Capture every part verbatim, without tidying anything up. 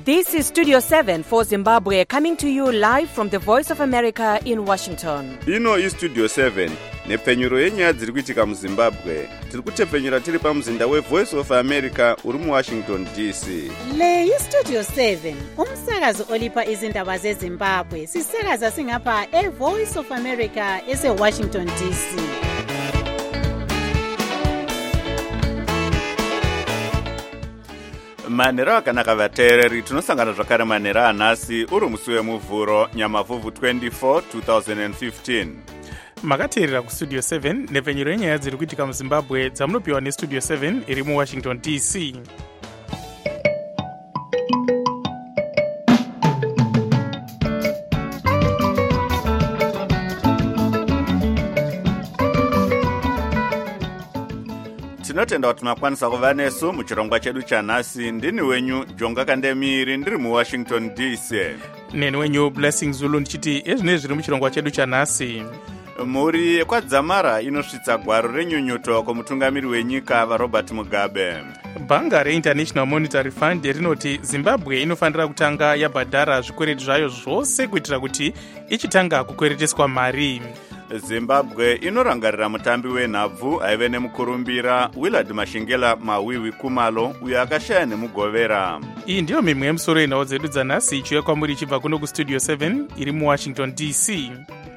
This is Studio seven for Zimbabwe, coming to you live from the Voice of America in Washington. Ino is Studio seven, nepfenyuro yenyaya dziri kuitika muZimbabwe. Tiri kutepfenyura tiri pamuzinda weVoice of America uri muWashington D C. Le yi Studio seven, umsakazo olipa izindaba zeZimbabwe. Sisakaza singapha eVoice of America eseWashington D C. Manhero akanaka vateereri, tinosangana zvakare manhero anhasi uri musi wemuvhuro nyamavhuvhu twenty-four twenty fifteen. Makateerera kustudio seven nepfenyuro yenyaya dziri kuitika muZimbabwe dzamunopiwa nestudio seven iri muWashington D C. Tinotenda kuti makwanisa kuva nesu muchirongwa chedu chanhasi. Ndini wenyu Jonga Kandemiri, ndiri muWashington D C. Neni wenyu Blessing Zulu ndichiti ezvinezvi zviri muchirongwa chedu chanhasi. Mhuri yekwadzamara inosvitsa gwaro renyunyuto kumutungamiri wenyika vaRobert Mugabe. Bhanga reInternational Monetary Fund rinoti Zimbabwe inofanira kutanga yabhadhara zvikwereti zvayo zvose kuitira kuti ichitanga kukwereteswa mari. Zimbabwe inorangarira mutambi wenhabvu aive nemukurumbira Willard Mashingela Mawiwi Kumalo uyo akashaya nemugovera. Iyi ndiyo mimwe yemusoro yenhau dzedu dzanhasi ichiuya kwamuri ichibva kuno kustudio seven iri muWashington D C.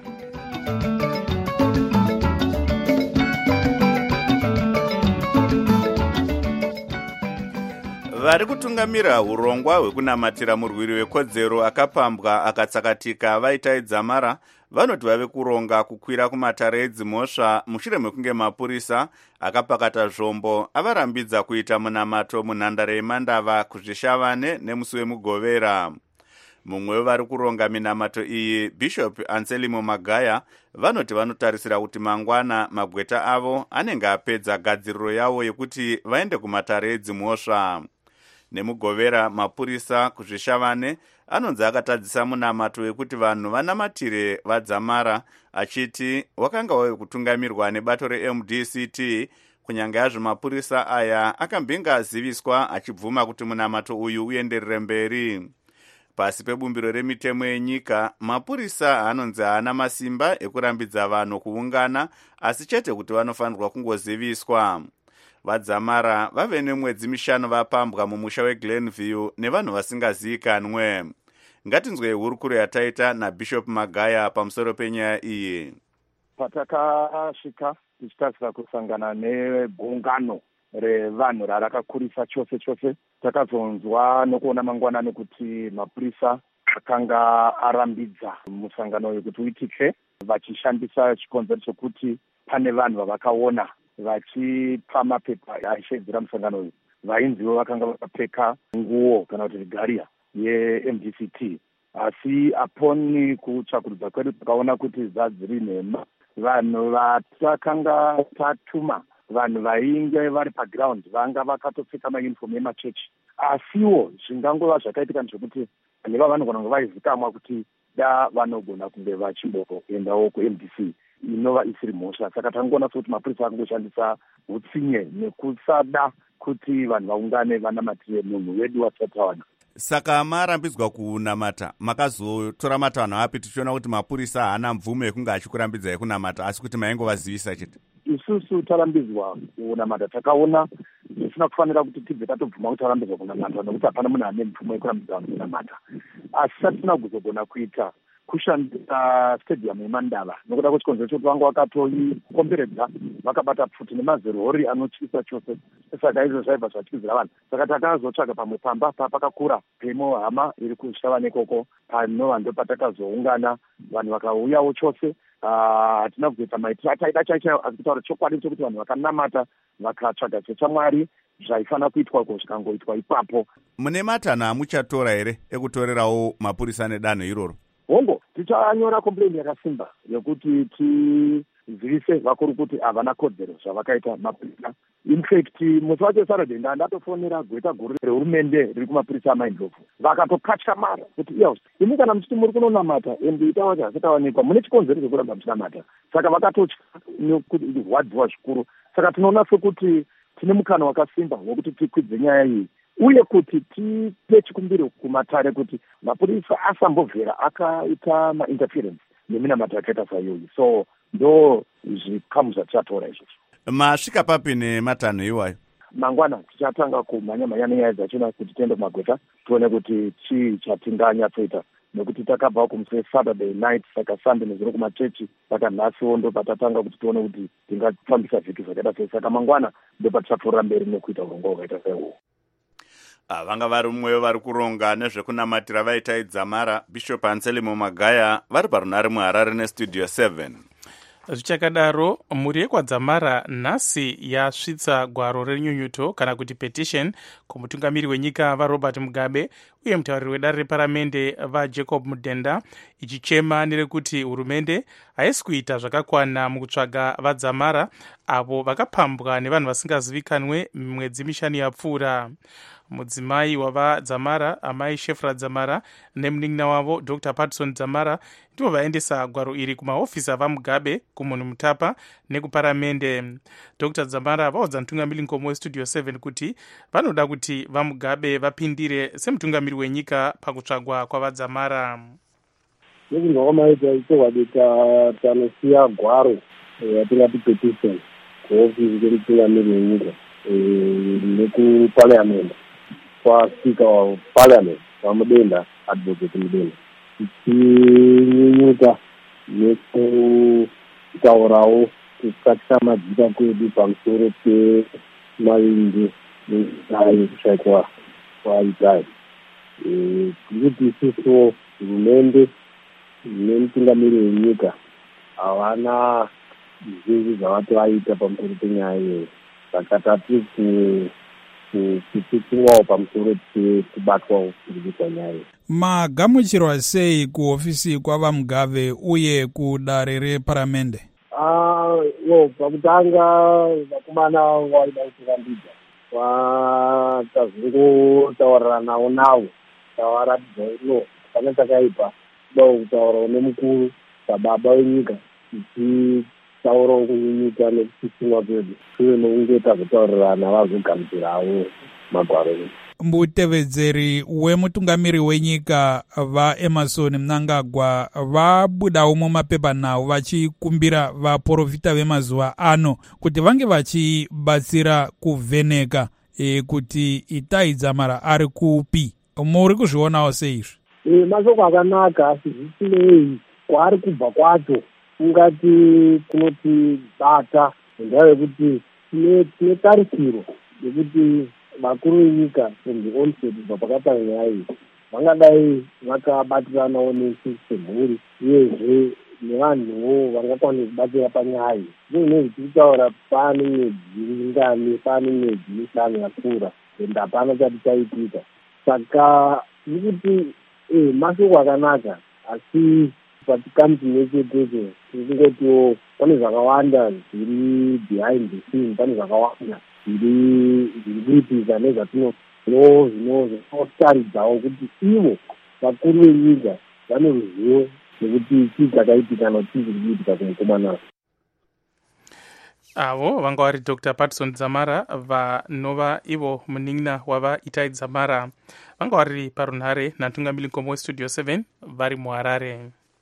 Vari kutungamira urongwa hwekunamatira murwiri wekodzero akapambwa akatsakatika vaita idzamara vanoti vave kuronga kukwira kumatare edzimhosva mushure mekunge mapurisa akapakata zvombo avarambidza kuita munamato munhandare yemandava kuzvishavane nemusi wemugovera. Mumwe wevari kuronga minamato iyi, Bishop Anselmo Magaya, vanoti vanotarisira kuti mangwana magweta avo anenge apedza gadziriro yavo yekuti vaende kumatare edzimhosva. Nemugovera mapurisa kuzvishavane anonzi akatadzisa munamato wekuti vanhu vanamatire vadzamara achiti wakanga wave kutungamirwa nebato reM D C T. Kunyange yazvo mapurisa aya akambinga aziviswa achibvuma kuti munamato uyu uenderere mberi. Pasi pebumbiro remitemo yenyika, mapurisa anonzi haana masimba ekurambidza vanhu kuungana, asi chete kuti vanofanirwa kungoziviswa. Vadzamara vave nemwedzi mishanu vapambwa mumusha weGlenview nevanhu vasingazivikanwe. Ngatinzwe hurukuro yataita naBishop Magaya pamusoro penyaya iyi. Patakasvika tichitarisa kusangana negungano revanhu rarakakurisa chose chose, takazonzwa nokuona mangwanani kuti mapurisa akanga arambidza musangano wekuti uitike vachishandisa chikonzero chokuti pane vanhu vavakaona vachipa mapepa aishedzera musangano uyu. Vainziwo vakanga vakapfeka nguo kana kuti rigaria yeM D C T. Asi aponi kutsvakurudza kwedu takaona kuti zadziri nhema. Vanhu vatakanga tatuma, vanhu vainge vari paground vanga vakatopfeka mayunifomu emachechi. Asiwo zvingangova zvakaitika ndezvekuti vanhu vanogona kunge vaizikamwa kuti da vanogona kunge vachimboendawo kuM D C inova isiri mhosva. Saka tangoona kuti mapurisa akangoshandisa utsinye nekusada kuti vanhu vaungane vanamatire munhu wedu wasati awana. Saka marambidzwa kunamata, makazotora matanho api tichiona kuti mapurisa haana mvumo yekunge achikurambidzai yekunamata, asi kuti maingovazivisa chete? Isusu tarambidzwa kunamata, takaona zvisina kufanira kuti tibve tatobvuma kuti tarambidzwa kunamata nokuti hapana munhu ane mvumo yekurambidza vanhu kunamata. Asi satisina kuzogona kuita kushandisa stadium yemandava nokuda kwechikonzero chokuti vanga vakatoikomberedza vakabata pfuti nemazerori anotyisa chose. Saka izvo zvaibva zvatyizira vanhu. Saka takazotsvaga pamwe pamba papakakura pemo hama iri kushavane ikoko, panova ndo patakazoungana vanhu vakauyawo chose. Hatina kuzoita maitiro ataida chaichayo, asi kutaura chokwadi chokuti vanhu vakanamata vakatsvaga chechamwari zvaifanira kuitwa uko zvikangoitwa ipapo. Mune matanho amuchatora here ekutorerawo mapurisa nedanho iroro? Hongo, tichanyora komplaini yakasimba yekuti tizivise vakuru kuti havana kodzero zvavakaita mapurisa. In fact, musi wacho Saturday ndatofonera gweta guru rehurumende riri kumapurisa amaindlovu. Vakatokatya mara kuti iya imi kana muchiti muri kunonamata ende ita wacho hasitawanikwa mune chikonzero chekuramba muchinamata. Saka vakatotya nekuti rwadziwa zvikuru. Saka tinoona sekuti tine mukana wakasimba wekuti tikwidze nyaya iyi uye kuti tipe chikumbiro kumatare kuti mapurisa asambobvera akaita mainterference neminamato yakaita sayoyi. So ndo zvikamu zvatichatora izvozvo. Masvika papi nematanho iwayo? Mangwana tichatanga kumhanya mhanya nenyaya dzachona kuti tiende kumagweta tione kuti chii chatinganyatsoita, nekuti takabva kumuse Saturday night saka Sunday nezuro kumachechi saka nhasiwo ndo patatanga kuti tione kuti tingafambisa zvithu zvakaita sei. Saka mangwana ndo patichatorera mberi nekuita urongwa hwakaita saiwo. Vanga vari mumwewo vari kuronga nezvekunamatira vaita idzamara Bishop Anselmo Magaya vari parunare muHarare nestudio seven. Zvichakadaro, mhuri yekwadzamara nhasi yasvitsa gwaro renyunyuto kana kuti petition kumutungamiri wenyika vaRobert Mugabe uye mutauriri wedare reparamende vaJacob Mudenda, ichichema nerekuti hurumende haisi kuita zvakakwana mukutsvaga vadzamara avo vakapambwa nevanhu vasingazivikanwe mwedzi mishanu yapfuura. Mudzimai wavadzamara, amai Shefra Dzamara nemunin'ina wavo Doctor Patson Dzamara ndivo vaendesa gwaro iri kumahofisi avaMugabe, kumunhu Mutapa nekuparamende. Doctor Dzamara vaudza mutungamiri nkomo westudio seven kuti vanoda kuti vaMugabe vapindire semutungamiri wenyika pakutsvagwa kwavadzamara. Nekunzwa kwamaita ichokwadi tanosiya gwaro yatingati petition kuhofisi kwemutungamiri wenyika nekuparliament kwaSpeaker wa Parliament vaMudenda, Advocate Mudenda, tichinyunyuta nekutaurawo kusatisa madzita kwedu pamusoro pemaringe nenyaya yekushaikwa kwaitai. Kuti isusuwo hurumende nemutungamiri wenyika havana zvinji zvavati vaita pamusoro penyaya iyoyo, saka tati kuchichiwawo pamusoro pekubatwawo kuita nyaya. Magamuchirwa sei kuhofisi kwavaMugabe uye kudare reparamende? Ah, yo pakutanga vakomana vaida kutirambidza vatazongotaurira navo navo tavaratidza no pane takaipa kuda kutaurawo nemukuru sababa wenyika tichitaurawo kunyunyuta nekuchichimwa kwedu uye nokunge tazotaurirana vazogamuchirawo magwaro edu. Mutevedzeri wemutungamiri wenyika vaEmmerson Mnangagwa vabudawo mumapepanhau vachikumbira vaprofita vemazuva ano kuti vange vachibatsira kuvheneka e, kuti Itai Dzamara ari kupi. Muri kuzvionawo seizvi? E, mashoko akanaka asi zvisinei kwaari kubva kwacho ungati kunotibata ngendaa yekuti tine tarisiro yekuti vakuru venyika from the onset kubva pakatanga nyaya iyi vangadai vakabatiranawo nesu semhuri uyezve nevanhuwo vangakwanisa kubatsira panyaya iyi. Zvinhu zvichitaura pane mwedzi ngani, pane mwedzi mishanu yapfuura ende hapana chati chaitika. Saka tirikuti mashoko akanaka asi patikamti nechetecho tisingotiwo pane zvakawanda zviri behind the scene, pane zvakawanda zviri kuitika nezvatino zvinotaridzawo kuti ivo vakuru venyika vane ruzivo nekuti chii chakaitika nochii chiri kuitika kumukomana. Avo vanga vari Doctor Patson Dzamara vanova ivo munin'ina wava Itai Dzamara, vanga vari parunhare natungamiri nkomo westudio seven vari muHarare.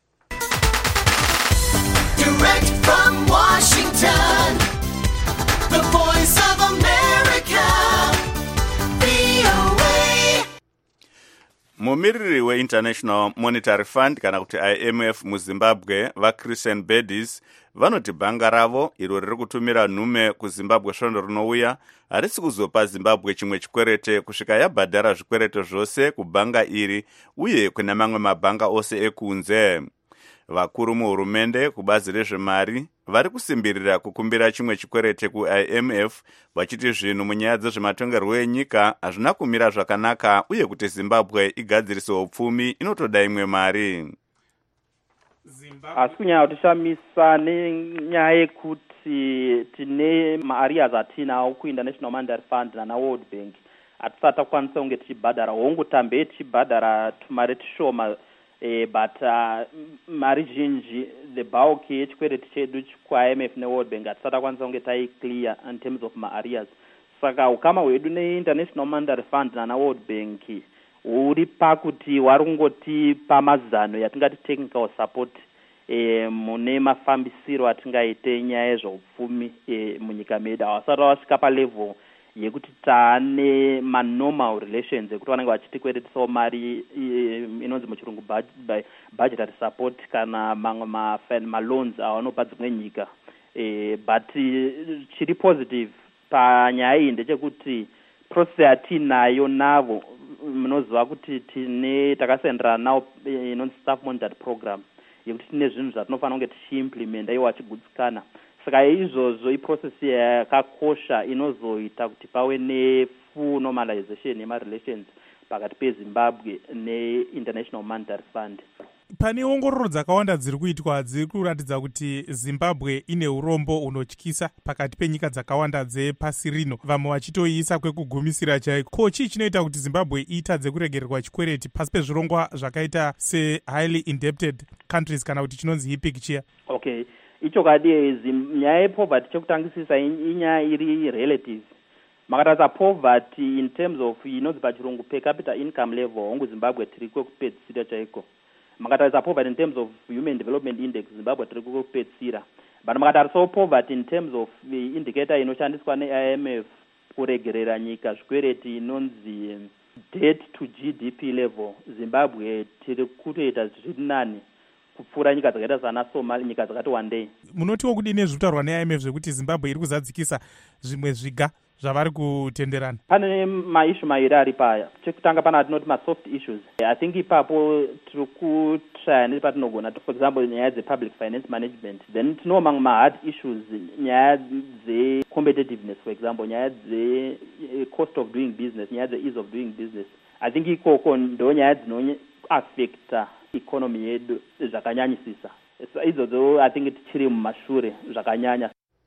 Direct from Washington, the voice of America, V O A. Mumiriri weInternational Monetary Fund kana kuti I M F muZimbabwe vaChristian Bedis vanoti bhanga ravo iro riri kutumira nhume kuZimbabwe svondo rinouya harisi kuzopa Zimbabwe chimwe chikwerete kusvika yabhadhara zvikwerete zvose kubhanga iri uye kuna mamwe mabhanga ose ekunze. Vakuru muhurumende kubazi rezvemari vari kusimbirira kukumbira chimwe chikwerete kuI M F vachiti zvinhu munyaya dzezvematongerwo enyika hazvina kumira zvakanaka uye kuti Zimbabwe igadzirise upfumi inotoda imwe mari. Asi kunyanya tichamisa nenyaya yekuti tine maarias atinawo kuInternational Monetary Fund nana World Bank hatisati takwanisa kunge tichibhadhara hongu tambe tichibhadhara tumari tishoma. Eh, but uh, mari zhinji the bulk yechikwereti chedu kwaI M F neWorld Bank hatisati takwanisa kunge tai clear in terms of maarias. saka ukama hwedu neInternational Monetary Fund nana World Bank huri pakuti vari kungotipa mazano yatingati technical support e, mune mafambisiro atingaite nyaya yezveupfumi e, munyika medu. Havasati vasvika palevel yekuti taane manormal relations ekuti vanenge vachitikweretisawo mari e, inonzi muchirungu budgetary support kana mamwe maloans avanopa dzimwe nyika. E, but chiri positive panyaya iyi ndechekuti process yatinayo navo munoziva kuti tine takasenderana nawo inonzi staff monitored program yekuti tine zvinhu zvatinofanira kunge tichiimplementa iwo achigutsikana. Saka izvozvo iprocess yakakosha inozoita kuti pave nefull normalization yemarelations pakati peZimbabwe neInternational Monetary Fund. Pane ongororo dzakawanda dziri kuitwa dziri kuratidza kuti Zimbabwe ine urombo unotyisa pakati penyika dzakawanda dzepasi rino, vamwe vachitoiisa kwekugumisira chaiko. Ko chii chinoita kuti Zimbabwe itadze kuregererwa chikwereti pasi pezvirongwa zvakaita sehighly indebted countries kana kuti chinonzi hipik chiya? Okay, icho kadi nyaya yepoverty chekutangisisa inyaya iri relative. Makatarisa poverty in terms of inonzi pachirungu per capita income level hongu Zimbabwe tiri kwekupedzisira chaiko. Makatarisa poverty in terms of human development index Zimbabwe tiri kwekupedzisira. But makatarisa poverty in terms of indicator inoshandiswa ne-I M F kuregerera nyika zvikwereti inonzi debt to G D P level, Zimbabwe tiri kutoita zviri nani kupfuura nyika dzakaita sana Somalia, nyika dzakati wandei. Munotiwo kudini zvitaurwa ne-I M F zvekuti Zimbabwe iri kuzadzikisa zvimwe zviga zvavari kutenderana? Pane maishu mairi ari paya. Chekutanga pana atinoti ma-soft issues. I think ipapo tiri kutraya nepatinogona, for example, nyaya dze-public finance management. Then tino mamwe ma-hard issues, nyaya dze-competitiveness, for example, nyaya dze-cost of doing business, nyaya dze-ease of doing business. I think ikoko ndo nyaya dzino-affecta economy yedu zvakanyanyisisa. Idzodzo I think tichiri mumashure zvakanyanya.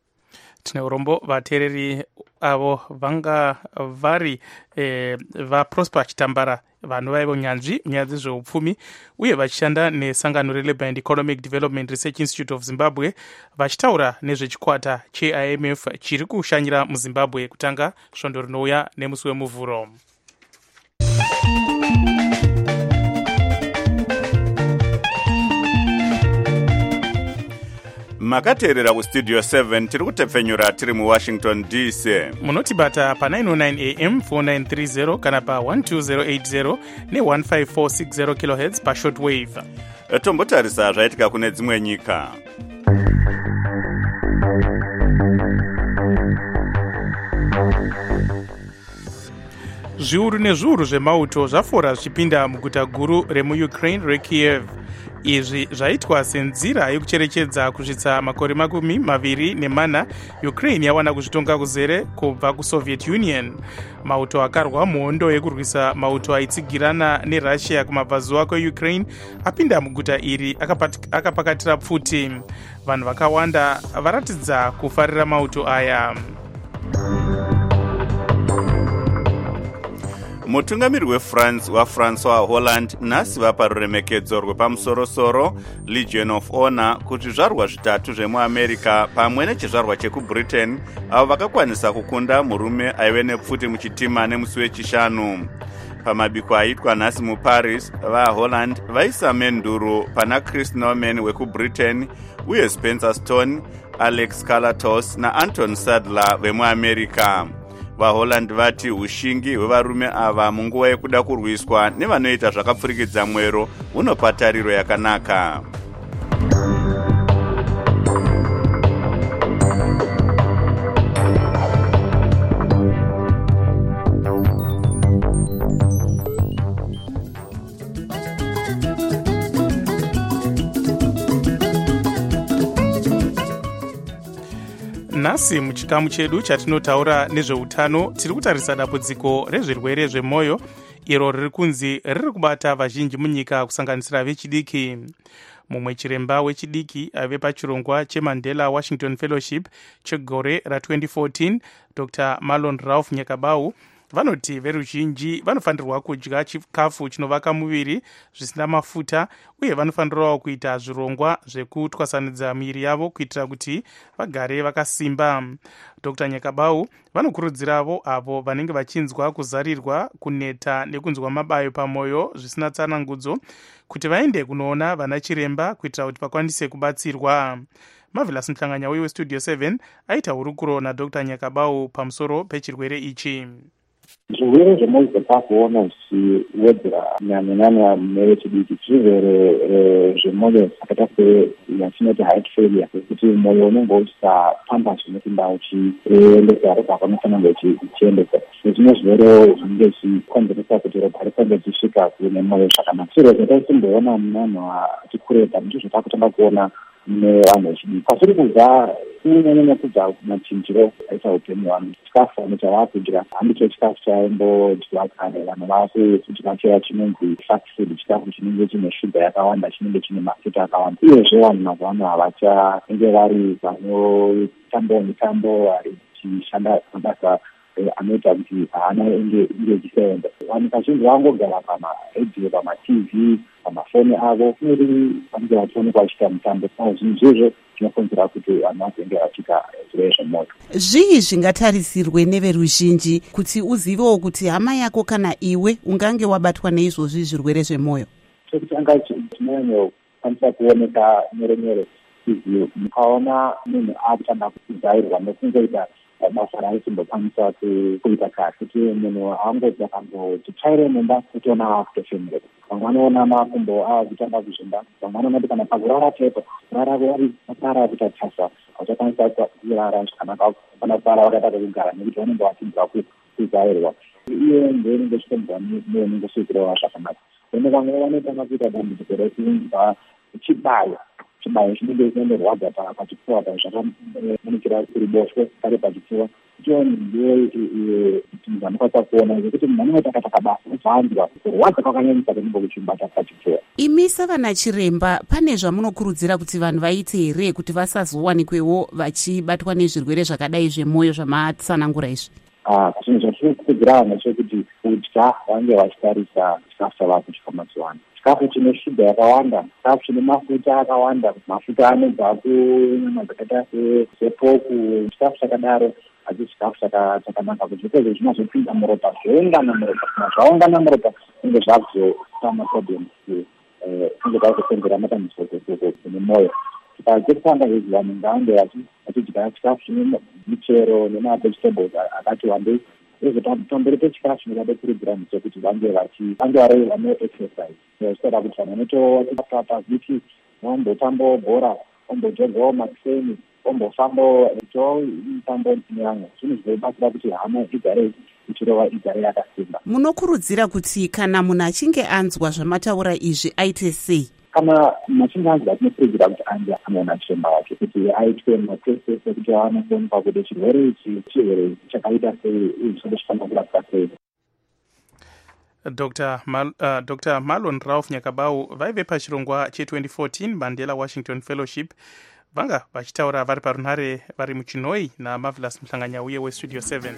Tine urombo vateereri avo vanga vari eh, vaProsper Chitambara, vanhu vaivo nyanzvi nyaya dzezveupfumi uye vachishanda nesangano reLabour and Economic Development Research Institute of Zimbabwe, vachitaura nezvechikwata cheI M F chiri kushanyira muZimbabwe kutanga svondo rinouya nemusi wemuvhuro. Makateerera kustudio seven tiri kutepfenyura tiri muWashington D C. Munotibata pa nine oh nine A M four nine three zero kana pa one two zero eight zero ne one five four six zero kilohertz pa shortwave. Tombotarisa zvaitika kune dzimwe nyika. Zviuru nezviuru zvemauto zvafora zvichipinda muguta guru remuUkraine reKiev. Izvi zvaitwa senzira yekucherechedza kusvitsa makore makumi maviri nemana Ukraine yawana kuzvitonga kuzere kubva kuSoviet Union. Mauto akarwa muhondo yekurwisa mauto aitsigirana neRussia kumabvazuva kweUkraine apinda muguta iri akapakatira pfuti. Vanhu vakawanda varatidza kufarira mauto aya. Mutungamiri weFrance waFrancois Hollande nhasi vapa ruremekedzo rwepamusorosoro Legion of Honor kuti zvizvarwa zvitatu zvemuAmerica pamwe nechizvarwa chekuBritain avo vakakwanisa kukunda murume aive nepfuti muchitima nemusi wechishanu. Pamabiko aitwa nhasi muParis, vaHolland vaisa menduro pana Chris Norman wekuBritain uye Spencer Stone, Alex Kalatos naAnton Sadler vemuAmerica. VaHolland vati ushingi hwevarume ava munguva yekuda kurwiswa nevanoita zvakapfurikidza mwero unopa tariro yakanaka. Nhasi muchikamu chedu chatinotaura nezveutano tiri kutarisa dambudziko rezvirwere zvemwoyo iro riri kunzi riri kubata vazhinji munyika kusanganisira vechidiki. Mumwe chiremba wechidiki ave pachirongwa cheMandela Washington Fellowship chegore ra twenty fourteen, Doctor Marlon Ralph Nyakabau vanoti veruzhinji vanofanirwa kudya chikafu chinovaka muviri zvisina mafuta uye vanofanirawo kuita zvirongwa zvekutwasanudza miviri yavo kuitira kuti vagare vakasimba. Dr Nyakabau vanokurudziravo avo vanenge vachinzwa kuzarirwa, kuneta nekunzwa mabayo pamwoyo zvisina tsanangudzo kuti vaende kunoona vana chiremba kuitira kuti vakwanise kubatsirwa. Marvelous Mhlanganya westudio seven aita hurukuro naDr Nyakabau pamusoro pechirwere ichi. Zvirwere zvemwoyo takuona zvichiwedzera kunyanyanyanya mune vechidiki zvirwere zvemwoyo zvakaita seyatinoti heart failure, kuti mwoyo unenge usisafamba zvinopinda uchiendesa ropa kwanofanira uchiendesa. Zvimwe zvirwere zvinenge zvichikonzeresa kuti ropa risange richisvika kune mwoyo zvakanaka. Zviro zvataimboona munhu achikureta ndizvo takutanga kuona mune vanhu vechidiki. Pasiri kubva kunyanyanya kubva kumachinjiro aita upenyu hwavo, chikafu ano chavakudya handicho chikafu chaimbodyiwa kare. Vanhu vakudya chiya chinonzi fast food, chikafu chinenge chine shuga yakawanda, chinenge chine mafuta akawanda. Uyezve vanhu mazuva ano havachange vari vanotambawo mitambo, vari kushanda mabasa anoita kuti haana inge ichisevenza. Vanhu kazhinji vangogara pamaredhiyo, pamatv, pamafoni avo, uri vanenge vachionekwa vachiita mitambo. Zvinhu izvozvo zvinokonzera kuti vanhu vazenge vachiita zvirwere zvemwoyo. Zvii zvingatarisirwe neveruzhinji kuti uzivewo kuti hama yako kana iwe ungange wabatwa neizvozvi zvirwere zvemwoyo? Chekutanga chinonyanyokwanisa kuoneka nyore nyore izvi mukaona munhu akutanga kuzairwa nekungoita basa raisimbokwanisa kuita kare, kuti munhu aangodzi akamboti chaire mumba kutoona akutofemere. Vamwe vanoona makumbo avakutanga kuzvimba, vamwe vanoti kana pakurara chete kurara vari pasara kuita tasa hauchakwanisa kurara zvakanaka kana kurara wakataka kugara nekuti vanenge vachinzwa kuzairwa. Iye ndoinenge chitomubva neunenge usvikirawo zvakanaka. Ene vamwe vanotanga kuita dambudziko rekunzwa chibayo chibayo chinenge chinorwadza pachipfuva zvakamunikira kuruboshwe kare pachipfuva. Ndiyo ndiyo vanokwanisa kuona kuti munhu anenge takataka basa uzanzwa kurwadza kwakanyanyisa kunenge kuchimbata pachipfuva. Imi savana chiremba pane zvamunokurudzira kuti vanhu vaite here kuti vasazowanikwewo vachibatwa nezvirwere zvakadai zvemwoyo zvamatsanangura izvi? Zvinhu zvatinokurudzira vanhu chekuti kudya vange vachitarisa chikafu chavakudya mazuva ano. Chikafu chine shuga yakawanda, chikafu chine mafuta akawanda, mafuta anobva kunyama dzakaita sepoku, chikafu chakadaro hachisi chikafu chakanaka kuti zvirwere zvinozopinda muropa zvoungana muropa, kana zvaungana muropa kunge zvakuzopa maproblems kunge zvakukonzera matambudziko kune mwoyo. Chekutanga izvi vanhu ngavange vachidya chikafu chine michero nemavegetables akati wandei. Izvo pamberi pechikafu chinodade kurudzira ndechekuti vange vange vari vanoexercise, zvichitaura kuti vanhu vanotoa pavhiki vombotambawo bhora, vombojogawo makiseni, vombofambawo itawo mitambo neamwe. Zvinhu zvinobatsira kuti hama igare ichirova igare yakasimba. Munokurudzira kuti kana munhu achinge anzwa zvamataura izvi aite sei? Kana machinge anzwa tinokurudzira kuti ange anoona chiremba wake, kuti aitwe matest ekuti anoonekwa kuti chirwere ichi chirwere chakaita sei uye chinofanira kurapwa sei. Dr Mal, uh, Dr Marlon Ralph Nyakabau vaive pachirongwa che twenty fourteen Mandela Washington Fellowship, vanga vachitaura vari parunhare vari muchinoi naMarvelous Mhlanganya uye westudio seven.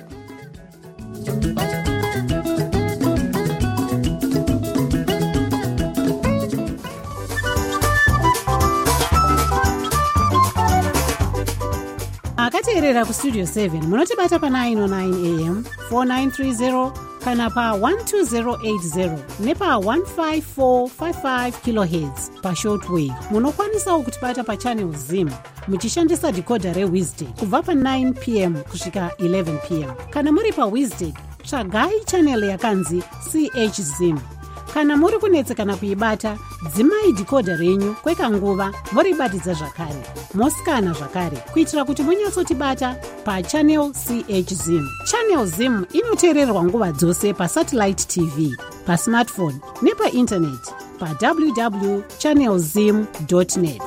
akateerera kustudio seven munotibata pa nine oh nine a m four nine three zero kana pa one two zero eight zero nepa one five four five five kilohertz pashortwave. Munokwanisawo kutibata pa channel Zim muchishandisa decoder reWizard kubva pa nine p m kusvika eleven p m. Kana muri pa Wizard tsvagai channel yakanzi C H Zim. Kana muri kunetsekana kuibata, dzimai decoder renyu kwekanguva moribatidza zvakare, mosikana zvakare kuitira kuti munyatsotibata pa channel C H Zim. Channel Zim inoteererwa nguva dzose pa satellite T V, pa smartphone nepa internet pa w w w dot channel zim dot net.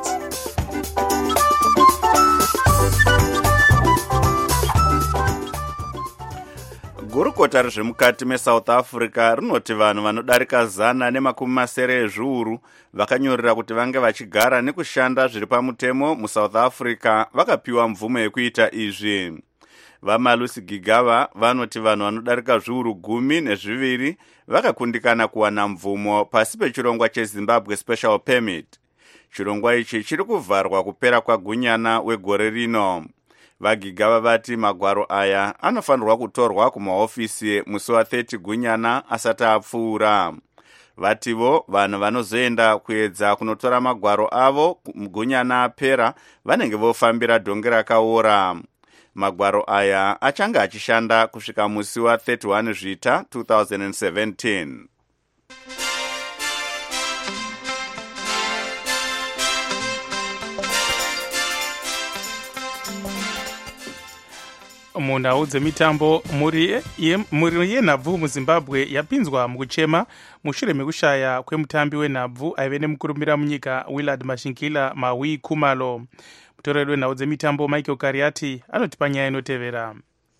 gurukota rezvemukati mesouth africa rinoti vanhu vanodarika zana nemakumi masere ezviuru vakanyorera kuti vange vachigara nekushanda zviri pamutemo musouth africa vakapiwa mvumo yekuita izvi. vamalusi gigava vanoti vanhu vanodarika zviuru gumi nezviviri vakakundikana kuwana mvumo pasi pechirongwa chezimbabwe special permit. Chirongwa ichi chiri kuvharwa kupera kwagunyana wegore rino. Vagigava vati magwaro aya anofanirwa kutorwa kumahofisi musi wa thirty gunyana asati apfuura. Vativo vanhu vanozoenda kuedza kunotora magwaro avo gunyana apera vanenge vofambira dhonge rakaora. Magwaro aya achanga achishanda kusvika musi wa thirty-one zvita two thousand seventeen. munhau dzemitambo mhuri yenhabvu muzimbabwe yapinzwa mukuchema mushure mekushaya kwemutambi wenhabvu aive nemukurumbira munyika willard mashingila mawi kumalo. Mutoreri wenhau dzemitambo michael kariati anoti panyaya inotevera.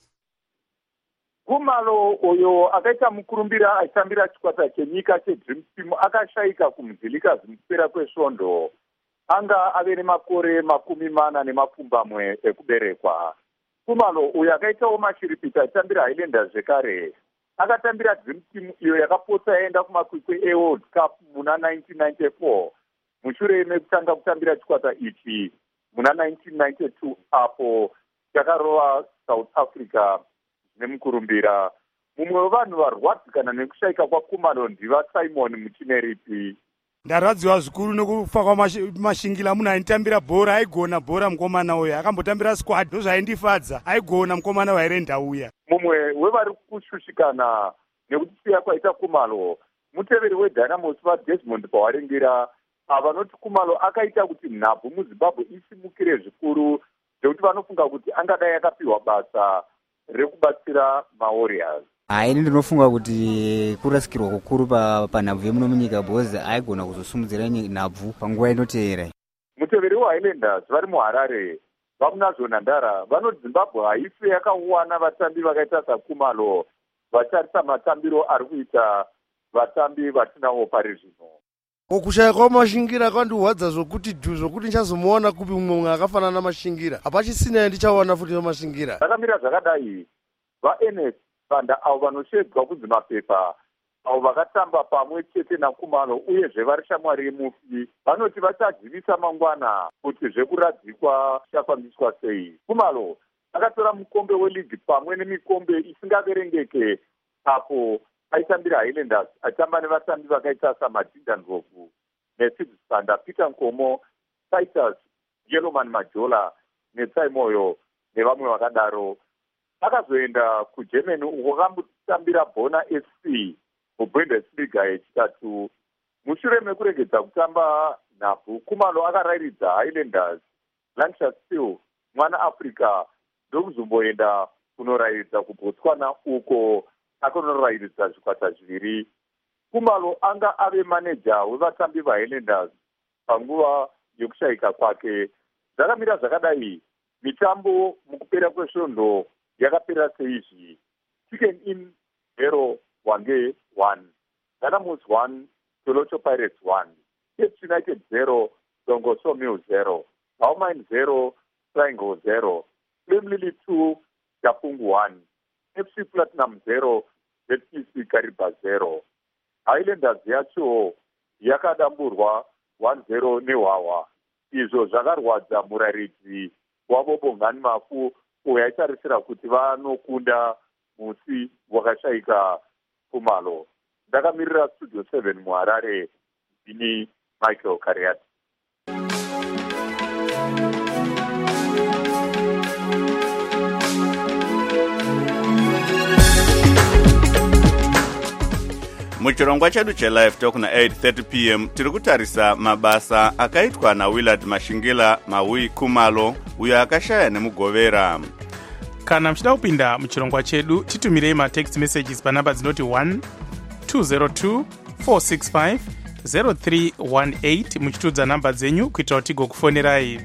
Kumalo uyo akaita mukurumbira achitambira chikwata chenyika chedream team akashayika kumuzilikazi mukupera kwesvondo. Anga ave nemakore makumi mana nemapfumbamwe ekuberekwa. Kumalo uyo akaitawo mashiripita achitambira Highlanders zvekare. Akatambira Dream Team iyo yakapotsa yaenda kumakwikwi eWorld Cup muna nineteen ninety-four. Mushure mekutanga kutambira chikwata ichi muna nineteen ninety-two apo chakarova South Africa nemukurumbira. Mumwe wevanhu varwadzikana nekushayika kwaKumalo ndiva Simon Muchineripi. Ndarwadziwa zvikuru nekufa kwamashingila munhu ainitambira bhora, aigona bhora mukomana uya, akambotambira squad, ndozvaindifadza, aigona mukomana wairenda uya. Mumwe wevari kushushikana nekutisiya kwaita Kumalo muteveri weDynamos vaDesmond pawaringira vanoti Kumalo akaita kuti nhabvu muZimbabwe isimukire zvikuru zvekuti vanofunga kuti angadai akapiwa basa rekubatsira maWarriors. Haini ndinofunga kuti kurasikirwa kukuru panhabvu yemuno munyika because aigona kuzosumudzira nhabvu panguva inoteera. Muteveri weHighlanders vari muHarare vamunazvo Nhandara vanoti Zimbabwe haisi yakawana vatambi vakaita saKumalo vatarisa matambiro ari kuita vatambi vatinawo pari zvino. Kushaya kwaMashingira kwandiwadza zvokuti dhu zvokuti ndichazomuona kupi mumwe mumwe akafanana naMashingira. Hapachisina ndichaona futi naMashingira. Zvakamira zvakadai vaNS Banda avo vanoshedzwa kunzi mapepa avo vakatamba pamwe chete naKumalo uyezve vari shamwari yemufi vanoti vachadzivisa mangwana kuti zvekuradzikwa zvichafambiswa sei. Kumalo akatora mukombe weligi pamwe nemikombe isingaverengeke apo aitambira Highlanders achitamba nevatambi vakaita saMadinda Ndlovu, Mercedes Banda, Peter Nkomo, Titus Yellowman Majola neTsaimoyo nevamwe vakadaro. Akazoenda kuGermany uko akambotambira Bona F C muBundesliga yechitatu. Mushure mekuregedza kutamba nhabvu, Kumalo akarairidza Highlanders, Lancashire Steel, Mwana Africa ndokuzomboenda kunorairidza kuBotswana uko akonorairidza zvikwata zviviri. Kumalo anga ave maneja wevatambi vaHighlanders panguva yokushayika kwake. Zvakamira zvakadai mitambo mukupera kwesvondo yakapera seizvi. Chicken in zero Wange one, Dynamos one, Tolocho Pirates one, Cape United zero, Dongo Sawmill zero, Bowmine zero, Triangle zero, Flame Lily two, Japungu one, F C Platinum zero, Z P C Kariba zero. Highlanders yacho yakadamburwa one zero neHwawa. Izvo zvakarwadza muraridzi wavo Bongani Mafu uyo aitarisira kuti vanokunda musi wakashayika Kumalo. Ndakamirira Studio seven muHarare, ndini Michael Kariati. Muchirongwa chedu chelive talk na eight thirty p m tiri kutarisa mabasa akaitwa naWillard Mashingila Mawi Kumalo uyo akashaya nemugovera. Kana mchida kupinda muchirongwa chedu titumirei matext messages panamba dzinoti one two zero two four six five zero three one eight muchitudza namba dzenyu kuitira kuti tigokufonerai.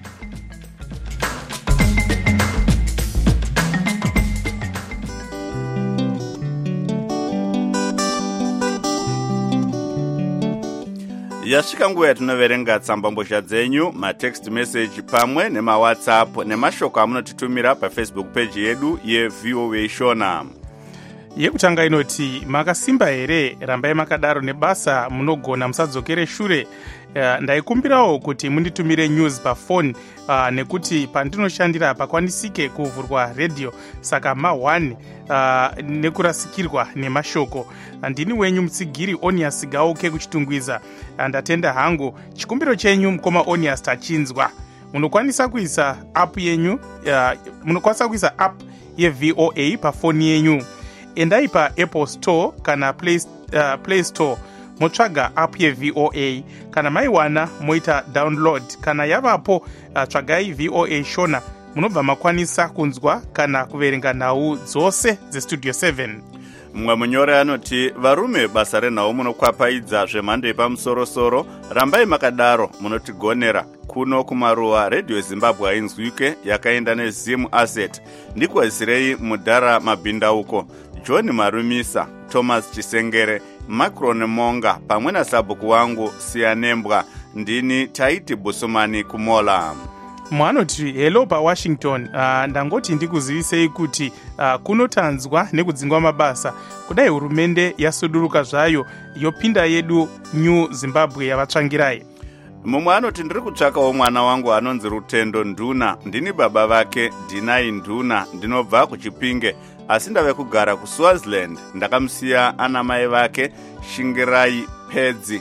yasvika nguva yatinoverenga tsambambozha dzenyu, matext message pamwe nemawhatsapp nemashoko amunotitumira pafacebook page yedu yevoa shona. Yekutanga inoti makasimba here, rambai makadaro nebasa munogona musadzokere shure. Uh, ndaikumbirawo kuti munditumire news pafoni uh, nekuti pandinoshandira pakwanisike kuvhurwa radio, saka ma one uh, nekurasikirwa nemashoko. Ndini wenyu mutsigiri Onias Gauke kuchitungwiza. Ndatenda hangu chikumbiro chenyu mukoma Onias tachinzwa. Munokwanisa kuisa app yenyu, uh, munokwanisa kuisa app yeVOA pafoni yenyu. Endai pa Apple Store kana Play, uh, Play Store motsvaga app yeVOA, kana maiwana moita download, kana yavapo uh, tsvagai V O A shona, munobva makwanisa kunzwa kana kuverenga nhau dzose dzestudio seven. Mumwe munyore anoti varume basa renhau munokwapaidza zvemhando yepamusorosoro, rambai makadaro munotigonera kuno kumaruwa. Radio Zimbabwe ainzwike yakaenda neZim Asset, ndikwazirei mudhara mabhindauko, John Marumisa, Thomas Chisengere, Macron Monga pamwe nasabhuku wangu Sianembwa. Ndini Taiti Busumani Kumola. Mwanoti hello pa Washington. Uh, ndangoti ndikuzivisei kuti uh, kunotanzwa nekudzingwa mabasa kudai hurumende yasuduruka zvayo yopinda yedu New Zimbabwe yavatsvangirai. Mumwe anoti ndiri kutsvakawo mwana wangu anonzi Rutendo Nduna, ndini baba vake Dinai Nduna, ndinobva kuChipinge asi ndave kugara kuSwaziland. Ndakamusiya ana mai vake Shingirai Pedzi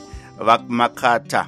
Makata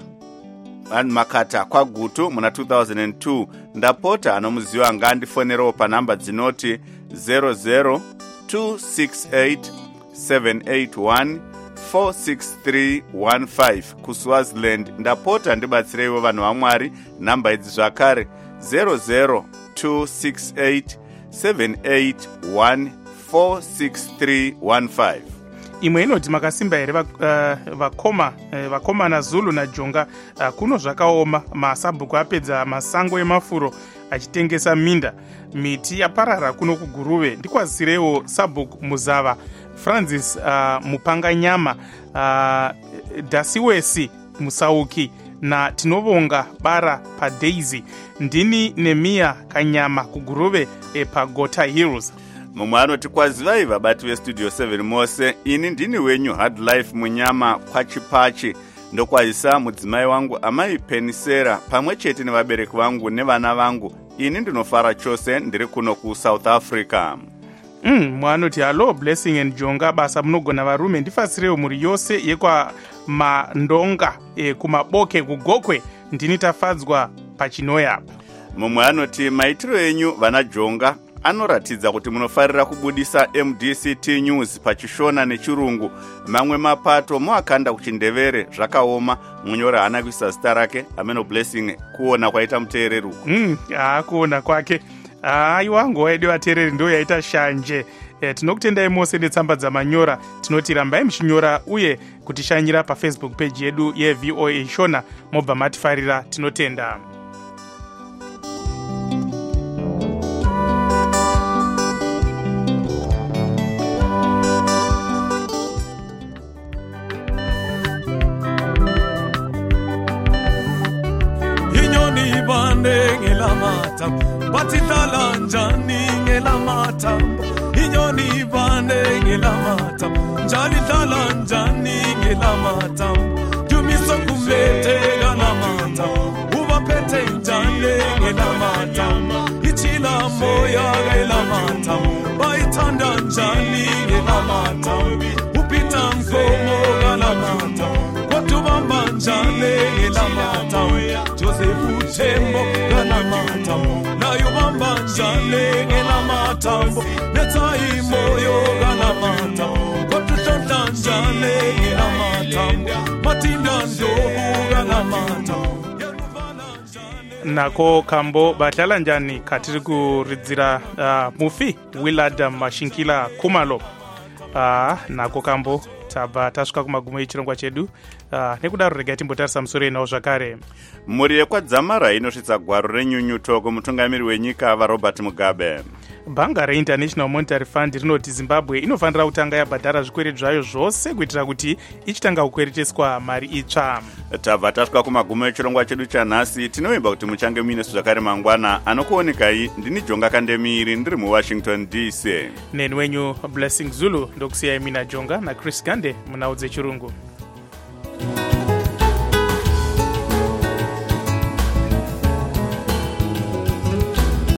Makata kwaGutu muna two thousand two. Ndapota anomuziva ngandifonerewo panhamba dzinoti zero zero two six eight seven eight one four six three one five kuSwaziland. Ndapota ndibatsireiwo vanhu vaMwari, nhamba idzi zvakare zero zero two six eight seven eight one four six three one five. Imwe inoti makasimba here vakoma uh, vakomana Zulu naJonga, uh, kuno zvakaoma, masabhuku apedza masango emafuro achitengesa minda, miti yaparara kuno kuGuruve. Ndikwazisirewo sabhuku Muzava Francis uh, Mupanganyama, uh, Dasiwesi Musauki na tinovonga bara paDaisy. Ndini Nemia Kanyama kuGuruve e paGota Hills. Mumwe anoti kwazivai vabati vestudio seven mose, ini ndini wenyu Hard Life Munyama kwaChipachi. Ndokwazisa mudzimai wangu amai Penisera pamwe chete nevabereki vangu nevana vangu. Ini ndinofara chose ndiri kuno kuSouth Africa. Mm, mwanoti hello Blessing and Jonga, basa munogona varume ndifasirewo muri yose yekwa Mandonga e, kumaboke kugokwe, ndini tafadzwa pachinoya. Mumwe anoti maitiro enyu vana Jonga anoratidza kuti munofarira kubudisa M D C T News pachishona nechirungu. Mamwe mapato muakanda kuchindevere zvakaoma. Munyora hana kuisa zita rake. Ameno Blessing kuona kwaita muteereri. Mm, ah kuona kwake. Aiwa nguva yedu vateereri ndo yaita shanje. E, tinokutendai mose netsamba dzamanyora. Tinoti rambai muchinyora uye kutishanyira pafacebook page yedu yeVOA shona, mobva matifarira, tinotenda. Ngelamata batidala njani ngelamata inyoni bande ngelamata njali dala njani ngelamata tumiso kumete ngelamata ubapete njani ngelamata ichila moya ngelamata baitanda njani ngelamata upita mkomo ngelamata kwatubamba njani ngelamata Joseph Tembo galamata nayo bamba njale ngelamatambo netai moyo galamata kotutonda njale ngelamatambo matinda ndobu galamata. Nako kambo batala njani katiri kuridzira uh, mufi Willard Mashinkila Kumalo. Uh, nako kambo tabva tasvika kumagumo echirongwa chedu. Uh, nekudaro regai timbotarisa musoro inawo zvakare. Mhuri yekwadzamara inosvitsa gwaro renyunyuto kumutungamiri wenyika vaRobert Mugabe. bhanga reinternational monetary fund rinoti zimbabwe inofanira kutanga yabhadhara zvikwereti zvayo zvose kuitira kuti ichitanga kukwereteswa mari itsva. Tabva tasvika kumagumo echirongwa chedu chanhasi. Tinovimba kuti muchange muinesu zvakare mangwana. Anokuonekai ndini Jonga Kandemiri ndiri muWashington D C. Neni wenyu Blessing Zulu ndokusiyai mina Jonga naChris Gande munhau dzechirungu.